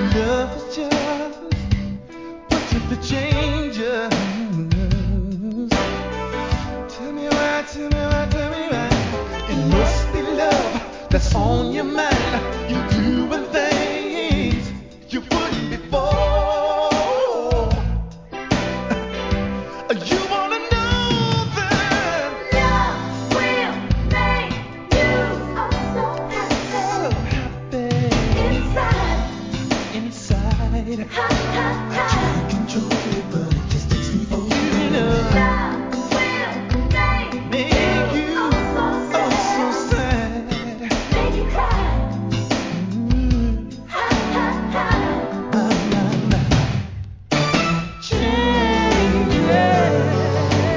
love is just what if it changes? Tell me why, tell me why, tell me why. It must be love that's on your mind.